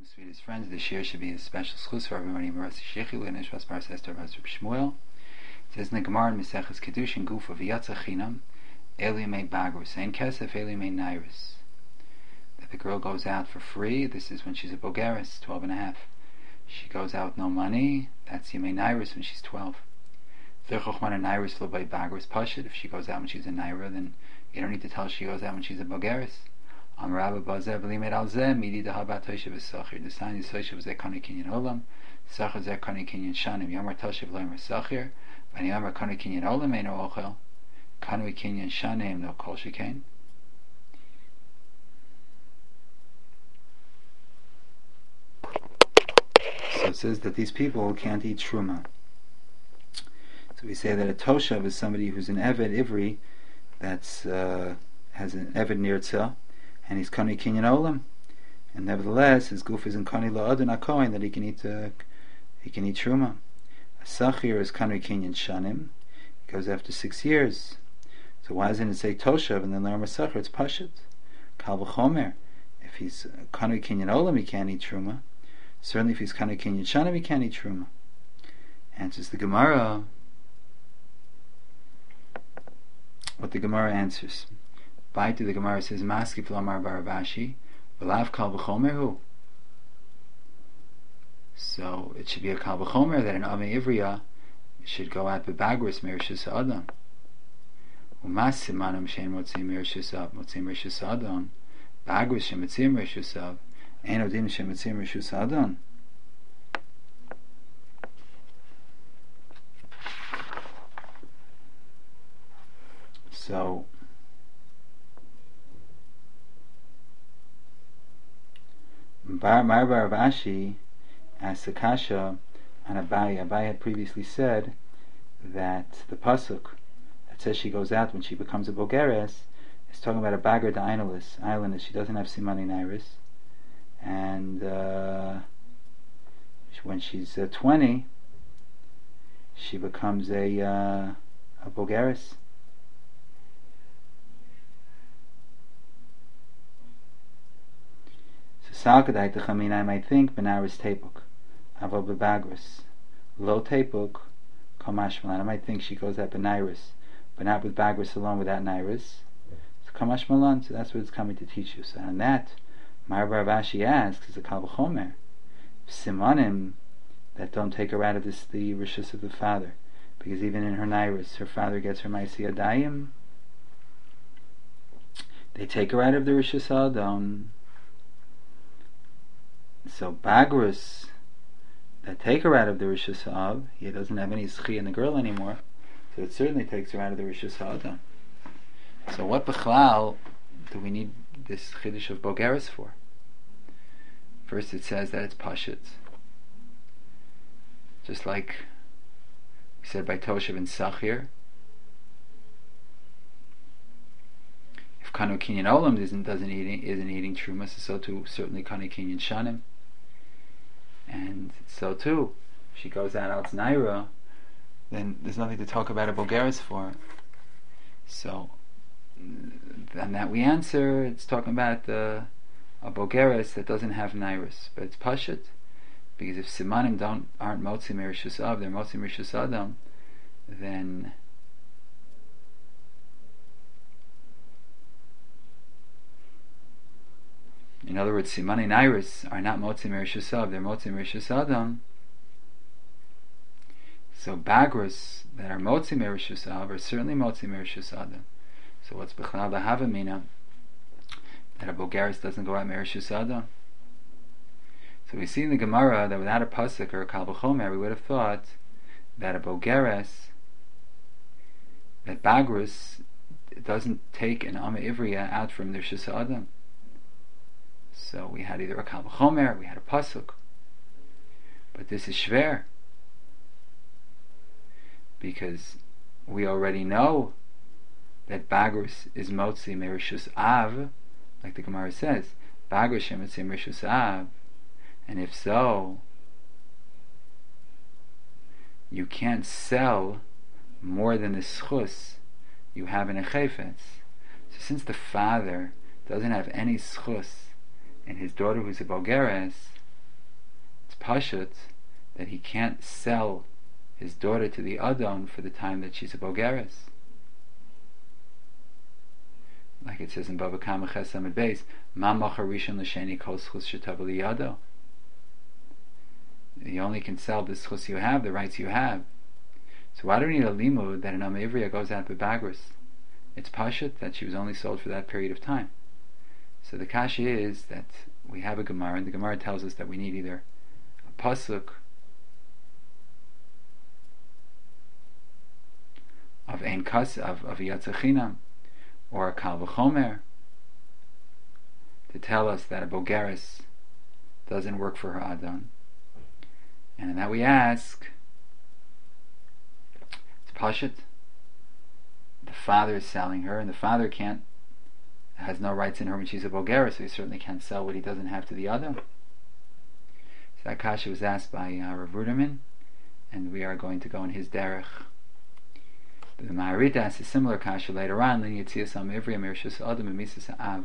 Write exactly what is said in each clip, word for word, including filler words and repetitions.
Sweetest friends, this year should be a special schus for everybody. Marasi Shechilu and Ishvas Paras Esther Vasrib Shmuel. It says in the Gemara in Meseches Kedushin Gufa V'yatza Chinam Eli Mei Bagrus Ein Kesef Eli Mei Nairis. That the girl goes out for free. This is when she's a Bogeris, twelve and a half. She goes out with no money. That's Yemei Nairis when she's twelve. V'chochman Nairis Lo Bei Bagrus Pashit. If she goes out when she's a Naira, then you don't need to tell her she goes out when she's a Bogeris. Am Rabba Bazer V'limed Al Zeh Midi Dahabat Toshev V'Sachir. The sign is Toshev Zeh Kani Kinyan Olam. Sachir Zeh Kani Kinyan Shanim. Yamar Toshev Loimer Sachir. V'ani Yamar Kani Kinyan Olam Eino Ochel. Kani Kinyan Shanim No Kol Shekain. So it says that these people can't eat Truma. So we say that a Toshev is somebody who's an Eved Ivri that's uh, has an Eved Nirtzah, and he's Kani Kinyan Olam, and nevertheless his goof is in Kani La'adun HaKohen, that he can eat uh, he can eat Truma. A Sachir is Kani Kinyan Shanim. It goes after six years. So why doesn't it say Toshav and then learn Sachir? It's Pashut. Kal V'chomer. If he's Kani Kinyan Olam, he can't eat Truma. Certainly if he's Kani Kinyan Shanim, he can't eat Truma. Answers the Gemara. What the Gemara answers. Baita, the Gemara says, Maskif Lamar Baravashi, V'lav Kal V'chomer. So it should be a Kal V'chomer that an Ame Ivriya should go out B'bagris Merishus Adam. Umas Simanam Shein Motzim Merishus Av, Motzim Merishus Adam, Bagris Shem Motzim Merishus Av, Ein Odim Shem Motzim Merishus Adam. So Bar Mar Baravashi asked Akasha and Abai. Abai had previously said that the pasuk that says she goes out when she becomes a Bogeres is talking about a Bagar Dainalis island. She doesn't have Simani Nairis, and uh, when she's uh, twenty, she becomes a uh, a Bogeres. Salkadai Techamina, I might think Benaris Tepuk, Avo Bebagris, Lo Tepuk, Kamashmalan. I might think she goes at Benairis, but not with Bagris alone, without Nairis. So Kamashmalan, so that's what it's coming to teach you. So on that, Mar Baravashi asks, is a Kal V'chomer, Simanim that don't take her out of this, the Rishus of the father, because even in her Nairis, her father gets her Maisi Adayim. They take her out of the Rishus Adon. So Bagrus that take her out of the Rishus Av, he doesn't have any Zchi in the girl anymore, so it certainly takes her out of the Rishus Adam. So what Bechlal do we need this Chiddush of Bogeres for? First it says that it's Pashut, just like we said by Toshav and Sachir. If Kanu Kinyan Olam isn't, doesn't eating, isn't eating Truma, so too certainly Kanu Kinyan Shanim. And so too, if she goes out Al Naira, then there's nothing to talk about a Bogeres for. So, then that we answer, it's talking about uh, a Bogeres that doesn't have Nairis, but it's Pashut, because if Simanim don't aren't Motzi Merishus Av, they're Motzi Merishus Adam, then in other words, Simani Nairis are not Motzi Merishus Av, they're Motzi Merishus Adam. So Bagros that are Motzi Merishus Av are certainly Motzi Merishus Adam. So what's Bechlal the Havamina? That a Bogeres doesn't go out Merishus Adam. So we see in the Gemara that without a Pasuk or a Kal V'chomer, we would have thought that a Bogeres, that Bagros doesn't take an Ama Ivriya out from the Rishus Adam. So we had either a Kal V'chomer, we had a Pasuk. But this is Shver, because we already know that Bagrus is Motzi Merishus Av, like the Gemara says, Bagrus Shem Motzi Merishus Av. And if so, you can't sell more than the schus you have in a chayfetz. So since the father doesn't have any schus and his daughter who's a Bogeres, It's pashut that he can't sell his daughter to the Adon for the time that she's a bogeres. Like it says in Bava Kama Ches Amud Beis, Ma Machar Rishon L'Sheni Kol Schus Shetav Liyado. You only can sell the schus you have, the rights you have. So why do we need a limud that an Amivriya goes out b'bagros? It's pashut that she was only sold for that period of time. So the kasha is that we have a Gemara, and the Gemara tells us that we need either a pasuk of ein kas of of yatzechinam or a kal v'chomer to tell us that a bogeres doesn't work for her adon. And in that we ask, it's pashut. The father is selling her, and the father can't, has no rights in her when she's a bogeres, so he certainly can't sell what he doesn't have to the other. So that kasha was asked by uh, Rav Ruderman, and we are going to go in his derech. The Ma'arit asks a similar kasha later on, Lin Yitzias Amivriya Mirshus Adam and Misas Av.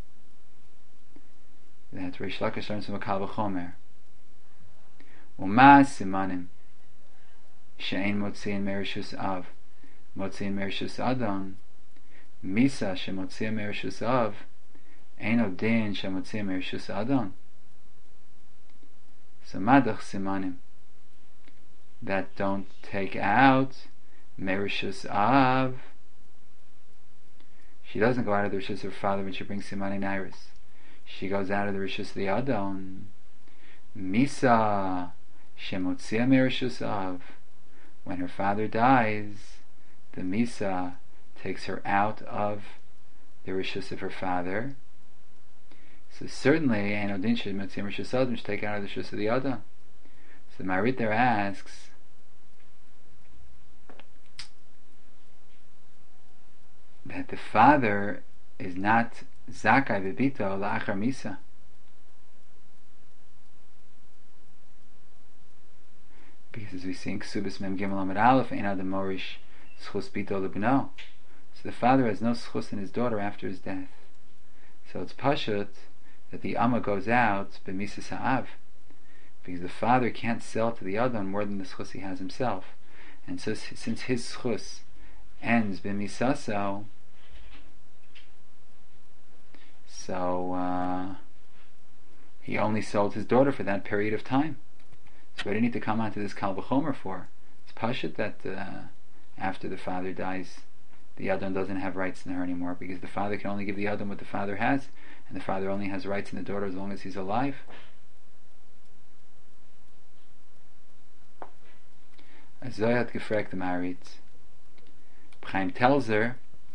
That Reish Lakish learns from a Kal V'chomer. Uma simanim she'ein motziin merishus av motziin merishus adon misa she'motziin merishus av ein odin she'motziin merishus adon. So madach simanim that don't take out merishus av. She doesn't go out of the rishus of her father when she brings simanim iris. She goes out of the rishus of the adon. Misa shemotzia merishus av. When her father dies, the Misa takes her out of the rishus of her father. So certainly, ein odin shemotzia merishus adam should take out of the rishus of the adam. So the Marit there asks, that the father is not zakai bebito la'achar Misa. Because as we see in Ksubis Mem Gimel Amud Aleph, Ein Adam Morish Schus Bito Lebno. So the father has no schus in his daughter after his death. So it's pashut that the Amma goes out b'misas ha'av, because the father can't sell to the Adon more than the schus he has himself. And so since his schus ends b'misaso, so uh, he only sold his daughter for that period of time. So what do you need to come onto this Kal V'chomer for? It's pashut that uh, after the father dies, the Adon doesn't have rights in her anymore, because the father can only give the Adon what the father has, and the father only has rights in the daughter as long as he's alive. Azoyat gefragt the Marit. Chaim tells her,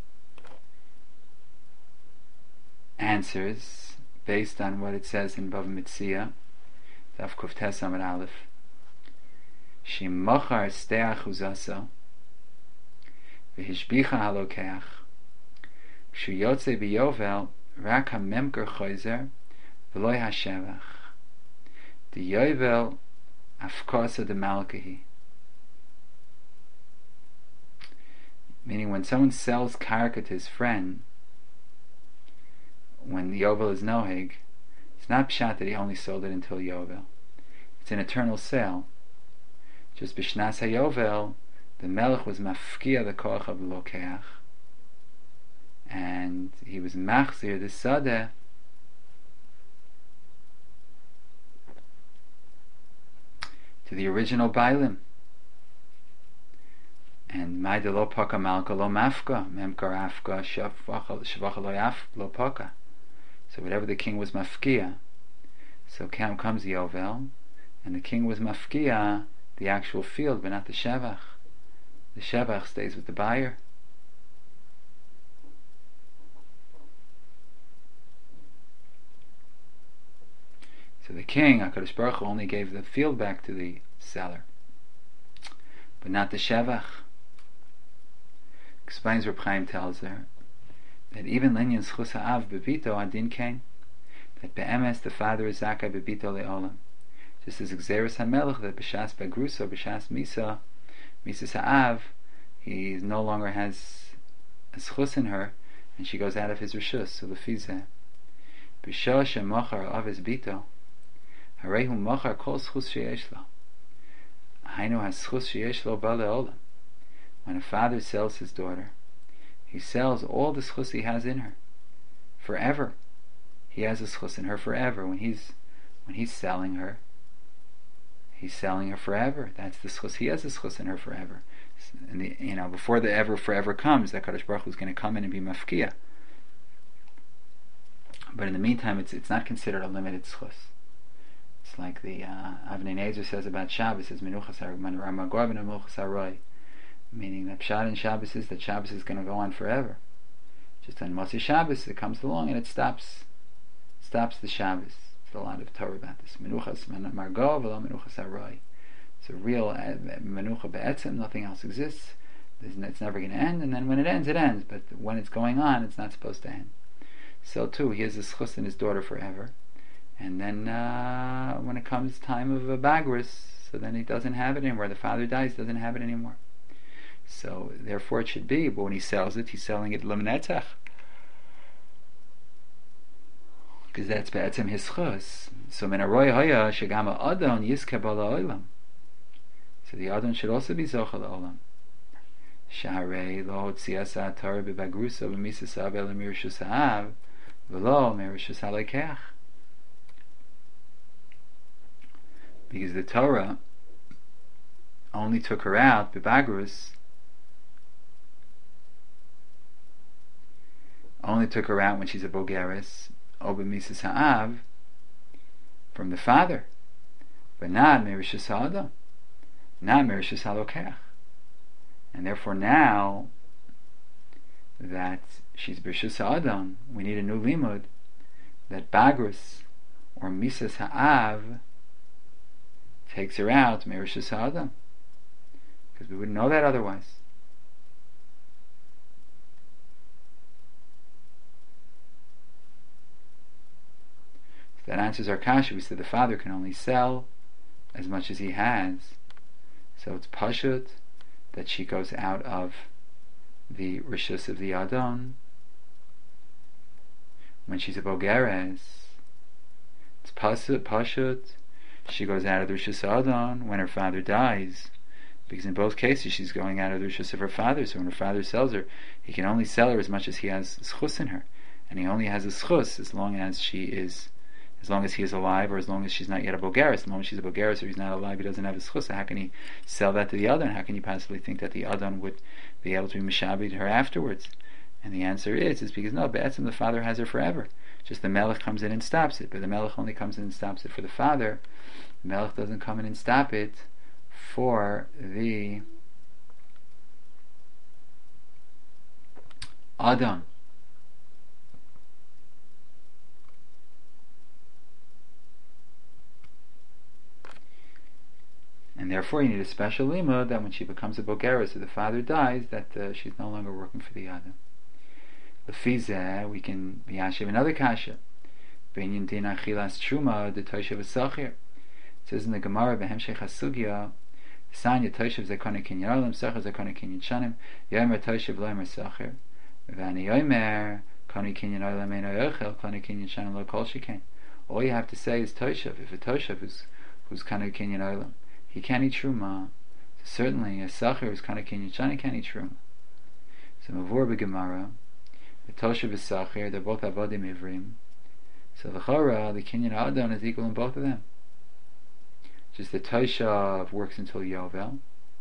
answers based on what it says in Bava Metzia, Daf Kuf Tes Amud Aleph. She mochar steach uzaso v'hishbicha halokeach kshu yotze biyovel rak hamemker choizer v'loy hashevach the yovel afkosa de malkahi. Meaning, when someone sells karka to his friend, when the yovel is nohig, it's not pshat that he only sold it until yovel. It's an eternal sale. Just b'shnas hayovel, the melech was mafkia the koach of the lokeach, and he was machzir the sadeh to the original bailim. And my de lo paka malka lo mafka memkar afka shvacha lo paka. So whatever the king was mafkia, so Kam comes the Yovel, and the king was mafkia the actual field, but not the shevach. The shevach stays with the buyer. So the king, HaKadosh Baruch Hu, only gave the field back to the seller, but not the shevach. Explains Reb Chaim tells her that even Linyan Schus Ha'av Bebito Adin Kain, that Be'emes the father is Zakai Bebito Le'olam. Just as Xeris HaMelech, that B'shas Bagrusa, B'shas Misa, Misas Ha'av, he no longer has a schus in her, and she goes out of his rishus. So Lefizeh B'shah Shemochar Avis Bito, Harehu machar kol schus sheyesh lo. Hainu haschus sheyesh lo ba le'olam. When a father sells his daughter, he sells all the schus he has in her forever. He has a schus in her forever. When he's when he's selling her, he's selling her forever. That's the schus. He has a schus in her forever. And the, you know, before the ever forever comes, that Kadosh Baruch Hu is going to come in and be mafkia. But in the meantime, it's it's not considered a limited schus. It's like the uh, Avnei Nezer says about Shabbos, says Menuchas Ramagor Menuchas Haroi, meaning that Pshat in Shabbos is that Shabbos is going to go on forever. Just on Motzei Shabbos, it comes along and it stops stops the Shabbos. There's a lot of Torah about this. Menuchas Margo v'lo Menuchas Haroi. It's a real Menucha Be'etzim. Nothing else exists. It's never going to end. And then when it ends, it ends. But when it's going on, it's not supposed to end. So too, he has this chus in his daughter forever. And then uh, when it comes time of a bagris, so then he doesn't have it anymore. The father dies, doesn't have it anymore. So therefore it should be. But when he sells it, he's selling it l'mnetzach, because that's be'etzem his chus. So min haroy haya shegam ha'adon yizke ba la'olam. So the adon should also be zochel la'olam. Shaharei lo hotzias ha'atar b'bagrusa b'misasav el mirshus ha'av v'lo mirshus ha'lekeach. Because the Torah only took her out b'bagrus, only took her out when she's a bogeres, or b'misas ha'av, from the father, but not mirshus ha'adam, not mirshus ha'lokeach. And therefore now that she's b'rshus ha'adam, we need a new limud that bagrus or misas ha'av takes her out mirshus ha'adam, because we wouldn't know that otherwise. So that answers our kasha. We said the father can only sell as much as he has, so it's pashut that she goes out of the rishus of the adon. When she's a bogeres, it's pashut, pashut she goes out of the rishus adon when her father dies, because in both cases she's going out of the rishus of her father. So when her father sells her, he can only sell her as much as he has schus in her, and he only has a schus as long as she is, as long as he is alive, or as long as she's not yet a bogeres. As long as she's a bogeres or he's not alive, he doesn't have a schus. So how can he sell that to the adon? How can you possibly think that the adon would be able to be mishabed her afterwards? And the answer is, is because no, be'etzim the father has her forever. Just the melech comes in and stops it, but the melech only comes in and stops it for the father. The melech doesn't come in and stop it for the adon. And therefore you need a special limud that when she becomes a bogeres or the father dies, that uh, she's no longer working for the adon. Lefizeh, we can be yashiv another kasha. B'inyan din achilas truma de toshev v'sachir. It says in the Gemara b'hemshech hasugya, Sanya toshev zekone kinyan olam, sachir zekone kinyan shanim, yomer toshev lomer sachir, v'ani yomer kone kinyan olam eno yochel, kone kinyan shanim lo kol sheken. All you have to say is toshev. If a toshev is who's kone kinyan olam, he can't eat truma. So certainly a sachir who's kone kinyan shanim can't eat truma. So mavur b'gemara, the toshev is sachir, they're both avodim ivrim. So the chora, the kinyan adon is equal in both of them. Just the toshav works until yovel,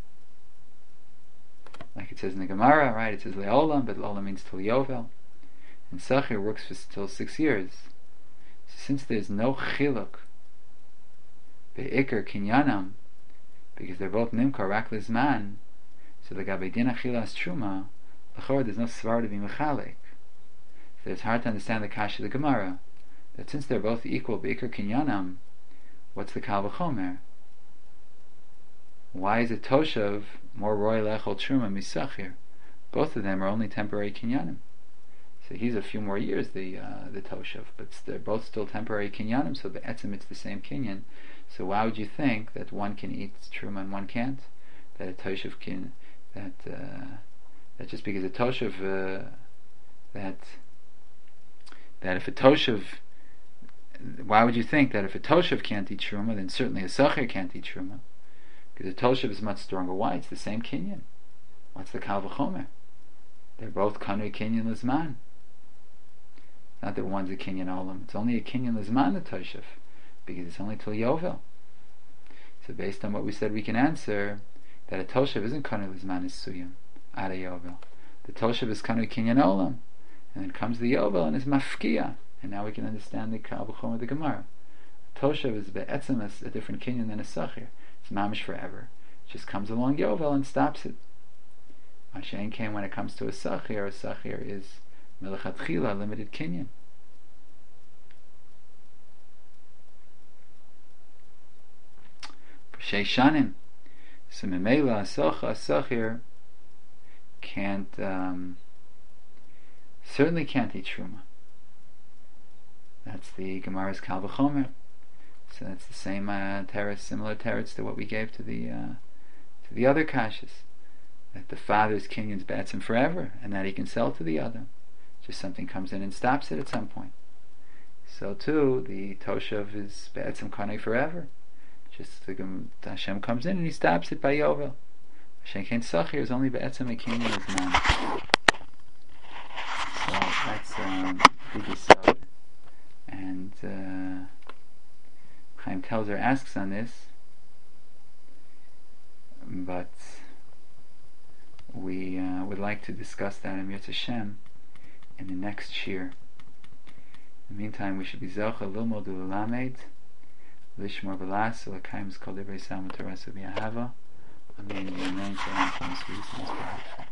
like it says in the Gemara, right? It says leolam, but leolam means till yovel, and sachir works for still six years. So since there's no chiluk beikar kinyanam, because they're both nimkar rak lizman, so the gabedin achilas truma, l'chor there's no svar to be mechalek. So it's hard to understand the kasha of the Gemara, that since they're both equal beikar kinyanam, what's the kal v'chomer? Why is it toshav more roy lechol truma misachir? Both of them are only temporary kinyanim. So he's a few more years, the uh, the toshav, but they're both still temporary kinyanim. So be'etzim it's the same kinyan. So why would you think that one can eat truma and one can't? That a toshav can, that uh, that just because a toshav uh, that that if a toshav why would you think that if a Toshav can't eat Truma, then certainly a Sachir can't eat Truma? Because a Toshav is much stronger. Why? It's the same Kinyan. What's the Kal V'chomer? They're both Kanui Kinyan Lizman. Not that one's a Kinyan Olam. It's only a Kinyan Lizman, the Toshav, because it's only till Yovel. So based on what we said, we can answer that a Toshav isn't Kanui Lizman, is Suyam, Ada Yovel. The Toshav is Kanui Kinyan Olam. And then comes the Yovel and is Mafkia. And now we can understand the Kal V'chomer of the Gemara. Toshav is Be'etzem a different Kinyan than a Sachir. It's mamish forever. It just comes along Yovel and stops it. Mashain came when it comes to a Sachir. A Sachir is Melechatchila, limited Kinyan. Sheishanim. So Memela, a Sachir can't, um, certainly can't eat Truma. That's the Gemara's Kal V'chomer. So that's the same uh, teretz, similar teretz to what we gave to the uh, to the other kashas. That the father's kinyan's be'etzem forever, and that he can sell to the other. Just something comes in and stops it at some point. So too, the Toshav is be'etzem kanei forever. Just the, the Hashem comes in and he stops it by Yovel. Hashem Ken Sachir is only be'etzem a kinyan is man. So that's um, big yisod. And uh, Chaim Telzer asks on this, but we uh, would like to discuss that in Yirtzeh Hashem in the next shir. In the meantime, we should be Zocha Lilmod Ulamed Lishmor Belas L'Kaim Zkol Divrei Samut Torah Subi Ahava. Amen. Amen.